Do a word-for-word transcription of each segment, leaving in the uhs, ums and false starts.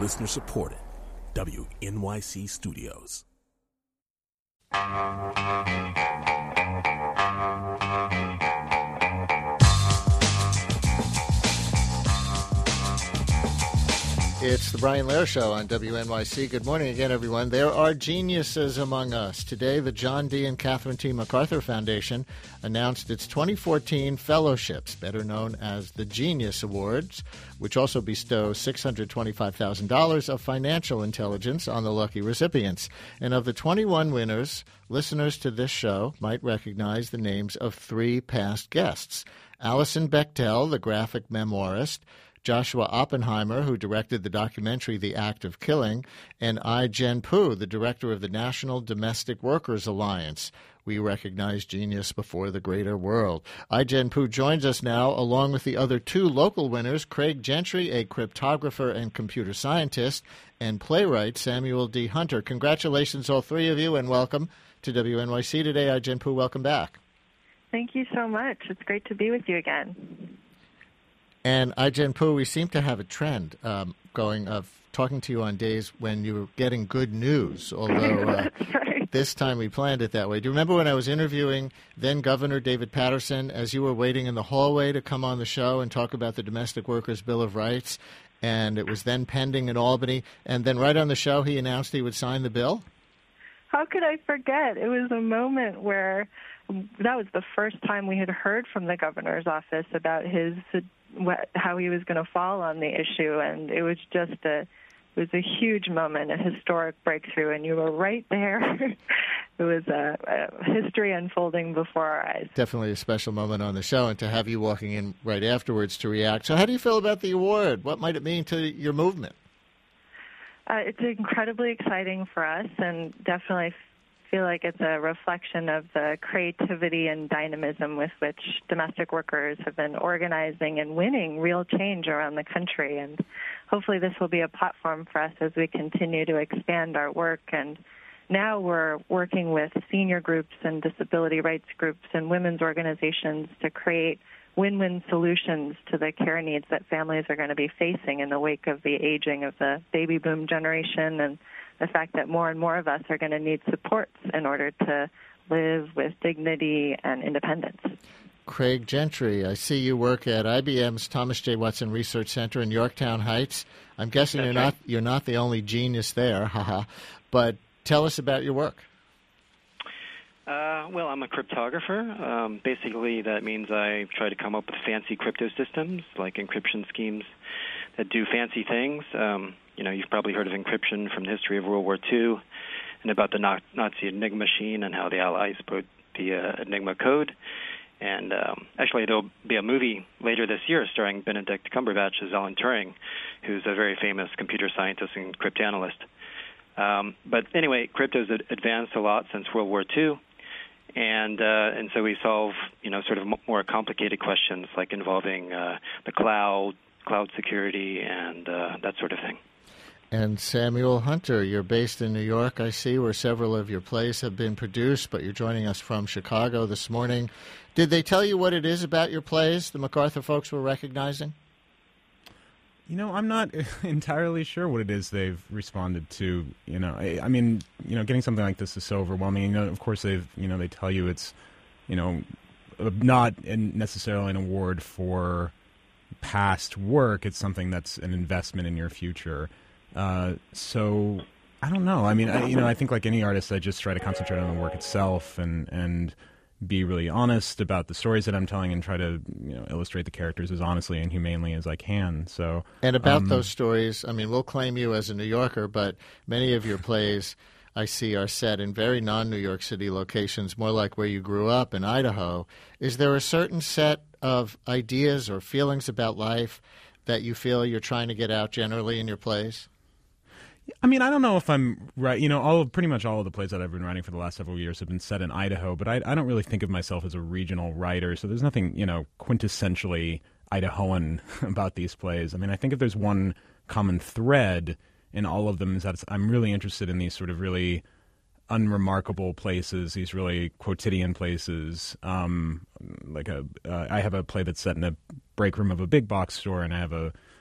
Listener supported. W N Y C Studios. It's the Brian Lehrer Show on W N Y C. Good morning again, everyone. There are geniuses among us. Today, the John D. and Catherine T. MacArthur Foundation announced its twenty fourteen fellowships, better known as the Genius Awards, which also bestow six hundred twenty-five thousand dollars of financial intelligence on the lucky recipients. And of the twenty-one winners, listeners to this show might recognize the names of three past guests. Alison Bechdel, the graphic memoirist, Joshua Oppenheimer, who directed the documentary The Act of Killing, and Ai-jen Poo, the director of the National Domestic Workers Alliance. We recognize genius before the greater world. Ai-jen Poo joins us now, along with the other two local winners, Craig Gentry, a cryptographer and computer scientist, and playwright Samuel D. Hunter. Congratulations, all three of you, and welcome to W N Y C today. Ai-jen Poo, welcome back. Thank you so much. It's great to be with you again. And Ai-jen Poo, we seem to have a trend um, going of talking to you on days when you were getting good news, although uh, right. This time we planned it that way. Do you remember when I was interviewing then-Governor David Paterson as you were waiting in the hallway to come on the show and talk about the Domestic Workers' Bill of Rights, and it was then pending in Albany, and then right on the show he announced he would sign the bill? How could I forget? It was a moment where that was the first time we had heard from the governor's office about his what, how he was going to fall on the issue, and it was just a it was a huge moment, a historic breakthrough, and you were right there. It was a, a history unfolding before our eyes. Definitely a special moment on the show, and to have you walking in right afterwards to react. So how do you feel about the award? What might it mean to your movement? Uh, it's incredibly exciting for us, and definitely feel like it's a reflection of the creativity and dynamism with which domestic workers have been organizing and winning real change around the country. And hopefully this will be a platform for us as we continue to expand our work. And now we're working with senior groups and disability rights groups and women's organizations to create win-win solutions to the care needs that families are going to be facing in the wake of the aging of the baby boom generation and the fact that more and more of us are going to need supports in order to live with dignity and independence. Craig Gentry, I see you work at I B M's Thomas J. Watson Research Center in Yorktown Heights. I'm guessing That's you're right. not you're not the only genius there, haha. But tell us about your work. Uh, well, I'm a cryptographer. Um, basically, that means I try to come up with fancy crypto systems, like encryption schemes that do fancy things. Um, you know, you've probably heard of encryption from the history of World War Two and about the Nazi Enigma machine and how the Allies put the uh, Enigma code. And um, actually, there'll be a movie later this year starring Benedict Cumberbatch as Alan Turing, who's a very famous computer scientist and cryptanalyst. Um, but anyway, crypto's advanced a lot since World War Two. And uh, and so we solve, you know, sort of m- more complicated questions like involving uh, the cloud, cloud security, and uh, that sort of thing. And Samuel Hunter, you're based in New York, I see, where several of your plays have been produced, but you're joining us from Chicago this morning. Did they tell you what it is about your plays the MacArthur folks were recognizing? You know, I'm not entirely sure what it is they've responded to. You know, I, I mean, you know, getting something like this is so overwhelming. You know, of course, they've, you know, they tell you it's, you know, not necessarily an award for past work. It's something that's an investment in your future. Uh, so I don't know. I mean, I, you know, I think like any artist, I just try to concentrate on the work itself and and be really honest about the stories that I'm telling and try to, you know, illustrate the characters as honestly and humanely as I can. So, and about um, those stories, I mean, we'll claim you as a New Yorker, but many of your plays I see are set in very non-New York City locations, more like where you grew up in Idaho. Is there a certain set of ideas or feelings about life that you feel you're trying to get out generally in your plays? I mean, I don't know if I'm right. You know, all pretty much all of the plays that I've been writing for the last several years have been set in Idaho, but I, I don't really think of myself as a regional writer, so there's nothing, you know, quintessentially Idahoan about these plays. I mean, I think if there's one common thread in all of them is that I'm really interested in these sort of really unremarkable places, these really quotidian places. Um, like a, uh, I have a play that's set in a break room of a big box store, and I have a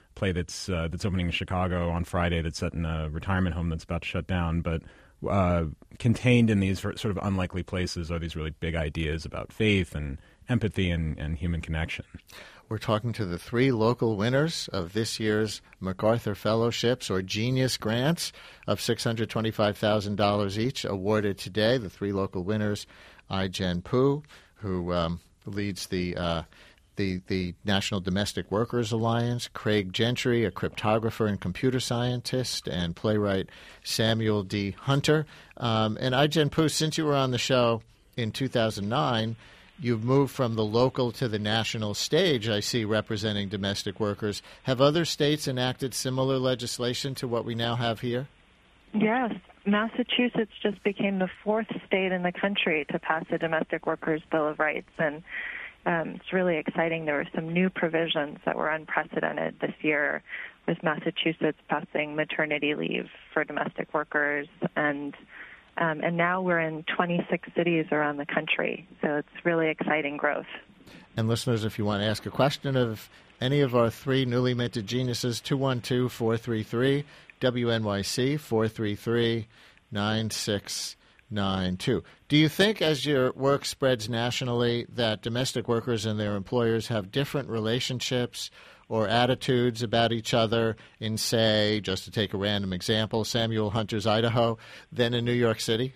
play that's uh, that's opening in Chicago on Friday that's set in a retirement home that's about to shut down. But uh, contained in these sort of unlikely places are these really big ideas about faith and empathy and, and human connection. We're talking to the three local winners of this year's MacArthur Fellowships or Genius Grants of six hundred twenty-five thousand dollars each, awarded today. The three local winners, Ai-jen Poo, who um, leads the, uh, the the National Domestic Workers Alliance, Craig Gentry, a cryptographer and computer scientist, and playwright Samuel D. Hunter. Um, and Ai-jen Poo, since you were on the show in two thousand nine, you've moved from the local to the national stage, I see, representing domestic workers. Have other states enacted similar legislation to what we now have here? Yes. Massachusetts just became the fourth state in the country to pass a Domestic Workers Bill of Rights, and um, it's really exciting. There were some new provisions that were unprecedented this year, with Massachusetts passing maternity leave for domestic workers, and Um, and now we're in twenty-six cities around the country, so it's really exciting growth. And listeners, if you want to ask a question of any of our three newly minted geniuses, two one two, four three three, W N Y C, four three three, nine six nine two. Do you think as your work spreads nationally that domestic workers and their employers have different relationships or attitudes about each other in, say, just to take a random example, Samuel Hunter's Idaho, than in New York City?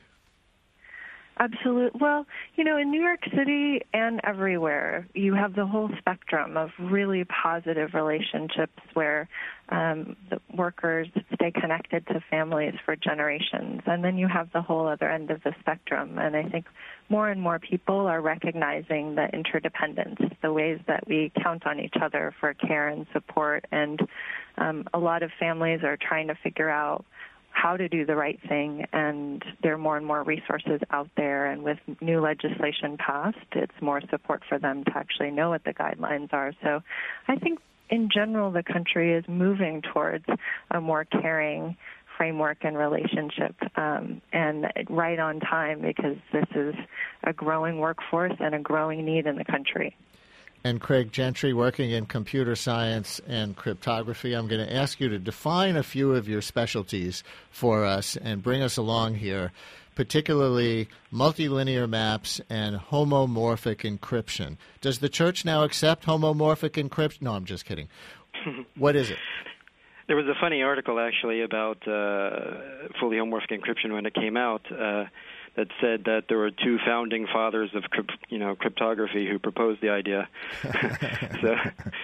Absolutely. Well, you know, in New York City and everywhere, you have the whole spectrum of really positive relationships where um, the workers stay connected to families for generations. And then you have the whole other end of the spectrum. And I think more and more people are recognizing the interdependence, the ways that we count on each other for care and support. And um, a lot of families are trying to figure out how to do the right thing, and there are more and more resources out there, and with new legislation passed, it's more support for them to actually know what the guidelines are. So I think in general the country is moving towards a more caring framework and relationship, um, and right on time, because this is a growing workforce and a growing need in the country. And Craig Gentry, working in computer science and cryptography, I'm going to ask you to define a few of your specialties for us and bring us along here, particularly multilinear maps and homomorphic encryption. Does the church now accept homomorphic encryption? No, I'm just kidding. What is it? There was a funny article, actually, about uh, fully homomorphic encryption when it came out. Uh, that said that there were two founding fathers of, you know, cryptography who proposed the idea. so,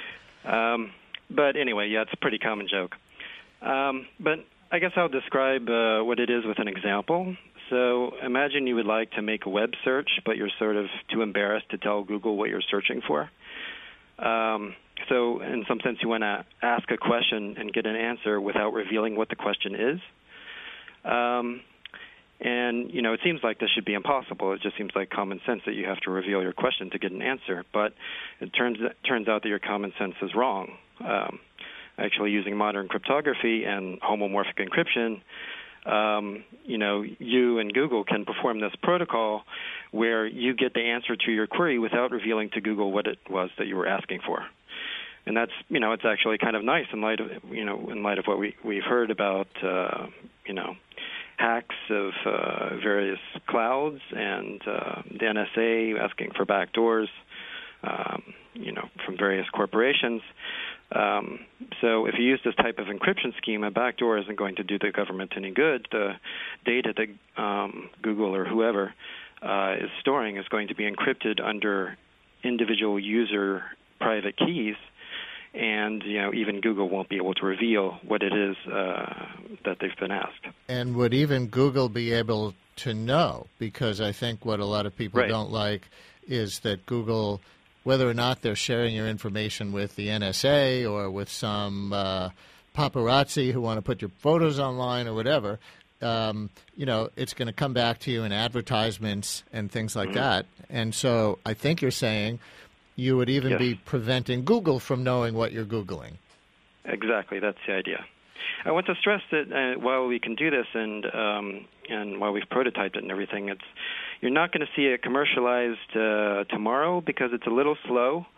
um, but anyway, yeah, it's a pretty common joke. Um, but I guess I'll describe uh, what it is with an example. So imagine you would like to make a web search, but you're sort of too embarrassed to tell Google what you're searching for. Um, so in some sense, you want to ask a question and get an answer without revealing what the question is. Um, And, you know, it seems like this should be impossible. It just seems like common sense that you have to reveal your question to get an answer. But it turns turns out that your common sense is wrong. Um, actually, using modern cryptography and homomorphic encryption, um, you know, you and Google can perform this protocol where you get the answer to your query without revealing to Google what it was that you were asking for. And that's, you know, it's actually kind of nice in light of, you know, in light of what we, we've heard about, uh, you know, hacks of uh, various clouds and uh, the N S A asking for backdoors, um, you know, from various corporations. Um, so if you use this type of encryption scheme, a backdoor isn't going to do the government any good. The data that um, Google or whoever uh, is storing is going to be encrypted under individual user private keys. And, you know, even Google won't be able to reveal what it is uh, that they've been asked. And would even Google be able to know? Because I think what a lot of people right. don't like is that Google, whether or not they're sharing your information with the N S A or with some uh, paparazzi who want to put your photos online or whatever, um, you know, it's going to come back to you in advertisements and things like mm-hmm. that. And so I think you're saying you would even yes. be preventing Google from knowing what you're Googling. Exactly. That's the idea. I want to stress that uh, while we can do this and um, and while we've prototyped it and everything, it's you're not going to see it commercialized uh, tomorrow because it's a little slow.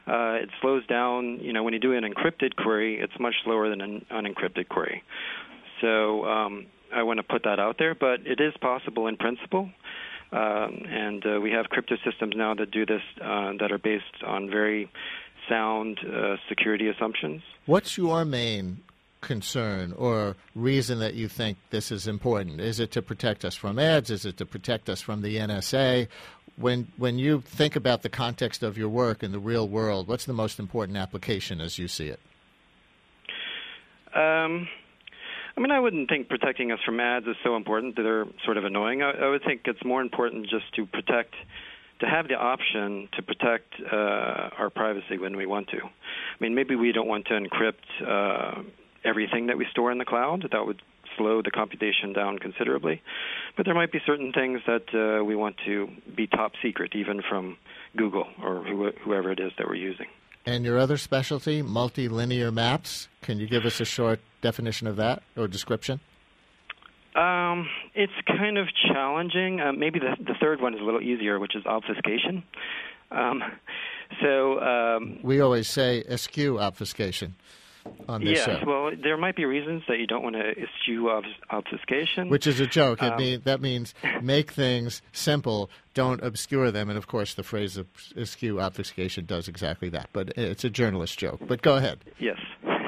uh, it slows down. You know, when you do an encrypted query, it's much slower than an unencrypted query. So um, I want to put that out there, but it is possible in principle. Um, and uh, we have crypto systems now that do this uh, that are based on very sound uh, security assumptions. What's your main concern or reason that you think this is important? Is it to protect us from ads? Is it to protect us from the N S A? When when you think about the context of your work in the real world, what's the most important application as you see it? Um, I mean, I wouldn't think protecting us from ads is so important that they're sort of annoying. I, I would think it's more important just to protect, to have the option to protect uh, our privacy when we want to. I mean, maybe we don't want to encrypt uh, everything that we store in the cloud. That would slow the computation down considerably. But there might be certain things that uh, we want to be top secret, even from Google or who, whoever it is that we're using. And your other specialty, multilinear maps, can you give us a short definition of that or description? Um, it's kind of challenging. Uh, maybe the, the third one is a little easier, which is obfuscation. Um, so um, we always say eschew obfuscation on this yes, show. Yes, well, there might be reasons that you don't want to eschew obfuscation. Which is a joke. Um, it mean, that means make things simple, don't obscure them. And, of course, the phrase of eschew obfuscation does exactly that. But it's a journalist joke. But go ahead. Yes.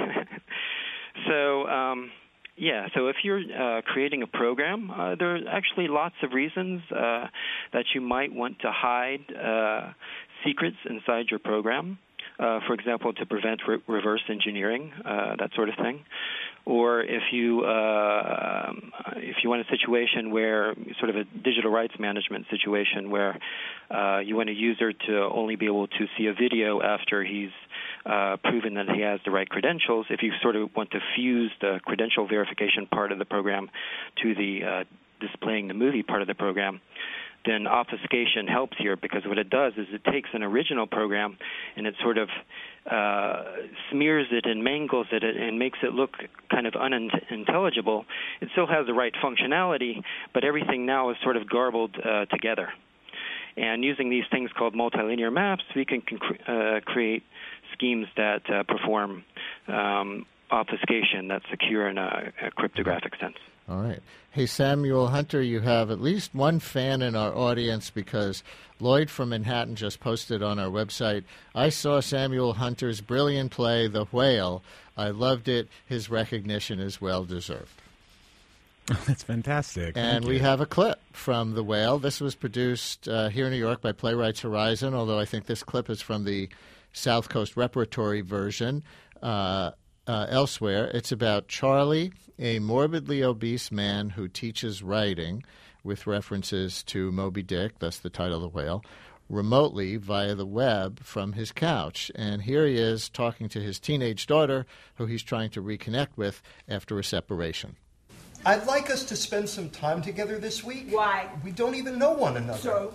so, um, yeah, so if you're uh, creating a program, uh, there are actually lots of reasons uh, that you might want to hide uh, secrets inside your program. Uh, for example, to prevent re- reverse engineering, uh, that sort of thing. Or if you uh, if you want a situation where, sort of a digital rights management situation where uh, you want a user to only be able to see a video after he's uh, proven that he has the right credentials, if you sort of want to fuse the credential verification part of the program to the uh, displaying the movie part of the program, then obfuscation helps here, because what it does is it takes an original program and it sort of uh, smears it and mangles it and makes it look kind of unintelligible. It still has the right functionality, but everything now is sort of garbled uh, together. And using these things called multilinear maps, we can uh, create schemes that uh, perform um, obfuscation that's secure in a, a cryptographic sense. All right. Hey, Samuel Hunter, you have at least one fan in our audience, because Lloyd from Manhattan just posted on our website, I saw Samuel Hunter's brilliant play, The Whale. I loved it. His recognition is well-deserved. That's fantastic. And Thank we you. have a clip from The Whale. This was produced uh, here in New York by Playwrights Horizon, although I think this clip is from the South Coast Repertory version. Uh, uh, elsewhere, it's about Charlie, a morbidly obese man who teaches writing, with references to Moby Dick, thus the title of The Whale, remotely via the web from his couch. And here he is talking to his teenage daughter, who he's trying to reconnect with after a separation. I'd like us to spend some time together this week. Why? We don't even know one another. So?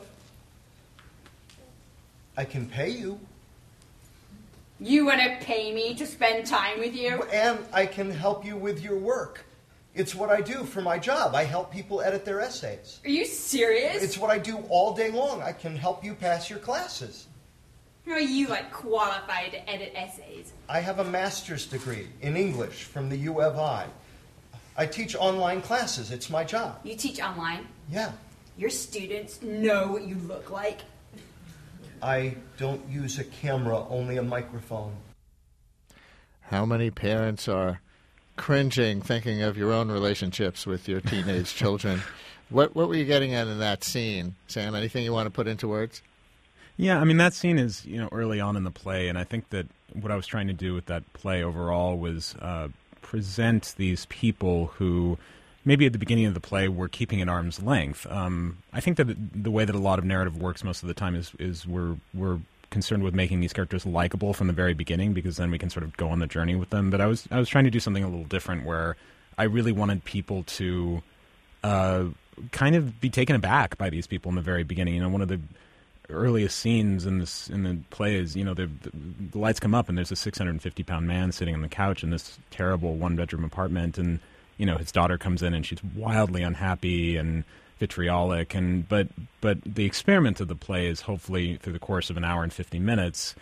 I can pay you. You want to pay me to spend time with you? And I can help you with your work. It's what I do for my job. I help people edit their essays. Are you serious? It's what I do all day long. I can help you pass your classes. Are you, like, qualified to edit essays? I have a master's degree in English from the U of I. I teach online classes. It's my job. You teach online? Yeah. Your students know what you look like? I don't use a camera, only a microphone. How many parents are cringing thinking of your own relationships with your teenage children? What what were you getting at in that scene, Sam? Anything you want to put into words? Yeah, I mean, that scene is, you know, early on in the play, and I think that what I was trying to do with that play overall was uh, present these people who maybe at the beginning of the play were keeping at arm's length. Um, I think that the way that a lot of narrative works most of the time is is we're we're concerned with making these characters likable from the very beginning, because then we can sort of go on the journey with them. But I was I was trying to do something a little different, where I really wanted people to uh, kind of be taken aback by these people in the very beginning. You know, one of the earliest scenes in this in the play is, you know, the, the, the lights come up and there's a six hundred fifty pound man sitting on the couch in this terrible one bedroom apartment, and you know, his daughter comes in and she's wildly unhappy and vitriolic, and but but the experiment of the play is hopefully through the course of an hour and fifty minutes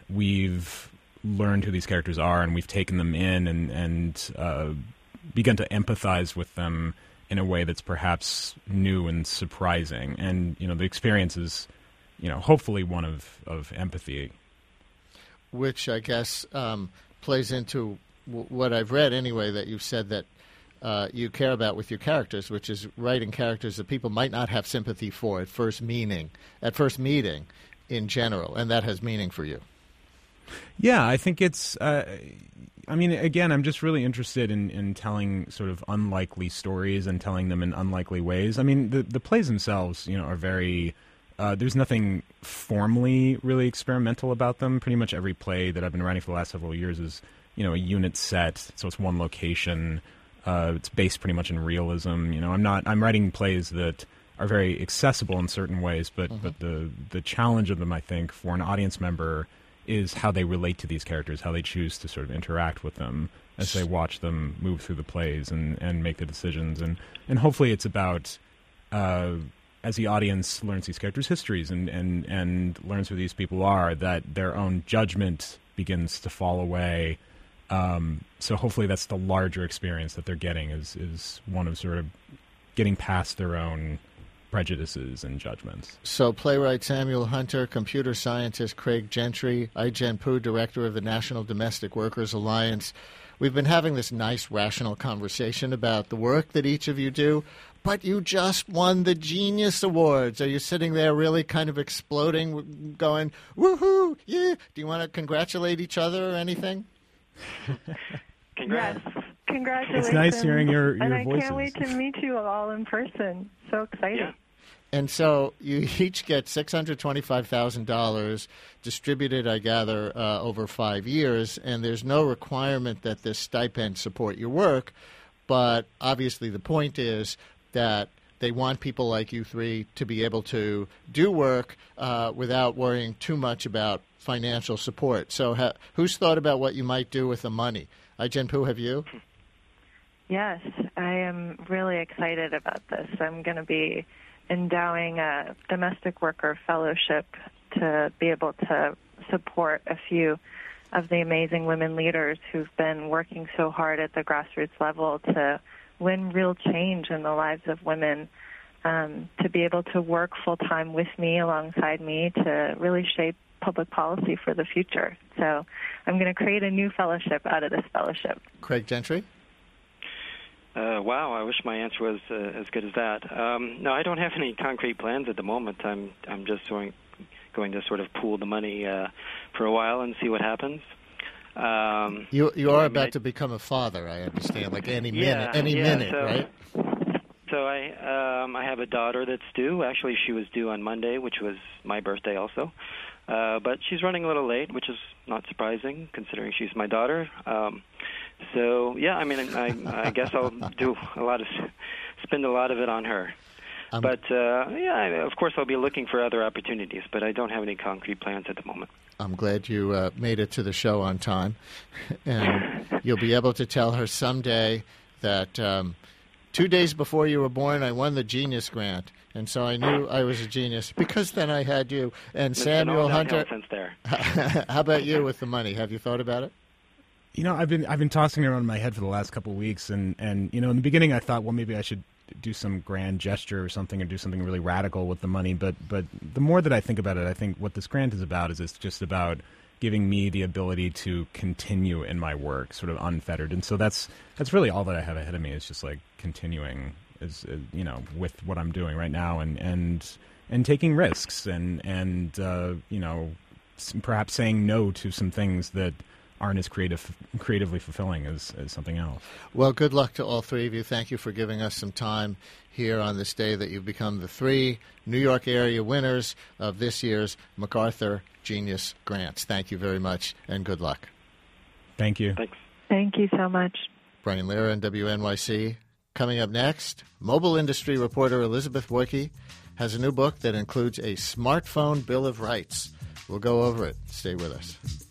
we've learned who these characters are, and we've taken them in and, and uh, begun to empathize with them in a way that's perhaps new and surprising. And, you know, the experience is, you know, hopefully one of, of empathy. Which I guess um, plays into w- what I've read anyway, that you've said that uh, you care about with your characters, which is writing characters that people might not have sympathy for at first meaning, at first meeting in general, and that has meaning for you. Yeah, I think it's, uh, I mean, again, I'm just really interested in, in telling sort of unlikely stories and telling them in unlikely ways. I mean, the, the plays themselves, you know, are very, uh, there's nothing formally really experimental about them. Pretty much every play that I've been writing for the last several years is, you know, a unit set, so it's one location. Uh, it's based pretty much in realism. You know, I'm not, I'm writing plays that are very accessible in certain ways, but, mm-hmm. but the, the challenge of them, I think, for an audience member is how they relate to these characters, how they choose to sort of interact with them as they watch them move through the plays and, and make the decisions. And, and hopefully it's about, uh, as the audience learns these characters' histories and, and, and learns who these people are, that their own judgment begins to fall away. Um, so hopefully that's the larger experience that they're getting, is, is one of sort of getting past their own prejudices and judgments. So playwright Samuel Hunter, computer scientist Craig Gentry, Ai-jen Poo, director of the National Domestic Workers Alliance. We've been having this nice, rational conversation about the work that each of you do, but you just won the Genius Awards. Are you sitting there really kind of exploding, going, woohoo, yeah? Do you want to congratulate each other or anything? Congrats. Yes. Congratulations. It's nice hearing your, your and I voices. can't wait to meet you all in person. So excited. Yeah. And so you each get six hundred twenty-five thousand dollars distributed, I gather, uh, over five years, and there's no requirement that this stipend support your work, but obviously the point is that they want people like you three to be able to do work uh, without worrying too much about financial support. So ha- who's thought about what you might do with the money? Ai-jen Poo, have you? Yes, I am really excited about this. I'm going to be endowing a domestic worker fellowship to be able to support a few of the amazing women leaders who've been working so hard at the grassroots level to win real change in the lives of women, um, to be able to work full-time with me, alongside me, to really shape public policy for the future. So I'm going to create a new fellowship out of this fellowship. Craig Gentry? Uh, wow, I wish my answer was uh, as good as that. Um, no, I don't have any concrete plans at the moment. I'm I'm just going, going to sort of pool the money uh, for a while and see what happens. Um, You you are I mean, about I, to become a father, I understand, like any yeah, minute, any yeah, minute, so, right? So I um, I have a daughter that's due. Actually, she was due on Monday, which was my birthday also. Uh, but she's running a little late, which is not surprising considering she's my daughter. Um, so yeah, I mean, I, I guess I'll do a lot of spend a lot of it on her. Um, but uh, yeah, I, of course, I'll be looking for other opportunities. But I don't have any concrete plans at the moment. I'm glad you uh, made it to the show on time, and you'll be able to tell her someday that um, two days before you were born, I won the Genius Grant. And so I knew I was a genius because then I had you. And There's Samuel been all Hunter, since there. How about you with the money? Have you thought about it? You know, I've been I've been tossing it around in my head for the last couple of weeks, and, and you know, in the beginning I thought, well, maybe I should do some grand gesture or something, or do something really radical with the money. But but the more that I think about it, I think what this grant is about is it's just about giving me the ability to continue in my work, sort of unfettered. And so that's that's really all that I have ahead of me, is just like continuing. Is uh, you know, with what I'm doing right now, and and and taking risks, and and uh, you know, perhaps saying no to some things that aren't as creative, creatively fulfilling as, as something else. Well, good luck to all three of you. Thank you for giving us some time here on this day that you've become the three New York area winners of this year's MacArthur Genius Grants. Thank you very much, and good luck. Thank you. Thanks. Thank you so much. Brian Lehrer and W N Y C. Coming up next, mobile industry reporter Elizabeth Woike has a new book that includes a smartphone bill of rights. We'll go over it. Stay with us.